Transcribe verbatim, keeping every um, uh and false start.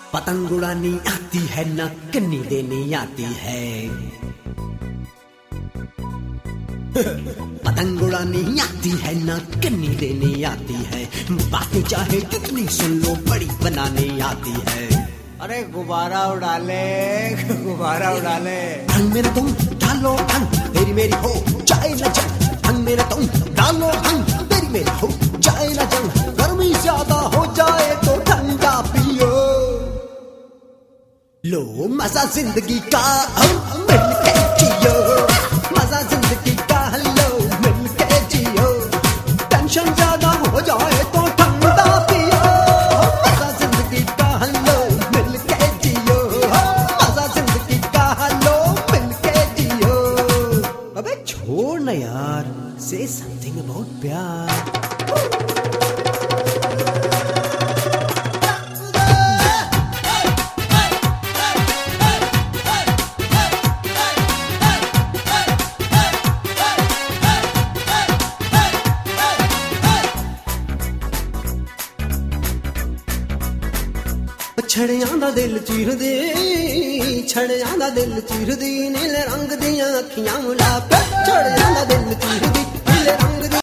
पतंग उड़ानी आती है ना कन्नी देनी आती है। पतंग उड़ानी आती है ना कन्नी देनी आती है। बातें चाहे कितनी सुन लो बड़ी बनानी आती है। अरे गुब्बारा उड़ा ले, गुब्बारा उड़ा ले। ढंग मेरे तुम डालो ढंग, तेरी मेरी हो जाए न जंग। ढंग मेरे तुम डालो ढंग, तेरी मेरी हो जाए न जंग। गर्मी ज्यादा हो जाए तो ठंडा पियो, लो मजा जिंदगी का मिल के जियो। मजा जिंदगी का लो मिल के जियो। टेंशन ज्यादा हो जाए तो ठंडा पियो। मजा जिंदगी का लो मिल के जियो। मजा जिंदगी का लो मिल के जियो। अबे छोड़ ना यार, से समथिंग अबाउट प्यार। छड़ियां दा दिल चीर दे, छड़ियां दा दिल चीर दी। नीले रंग दियां अखियां मुला पे छड़ियां दा दिल चीर दी।